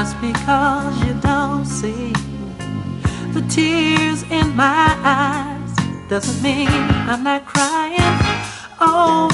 Just because you don't see the tears in my eyes doesn't mean I'm not crying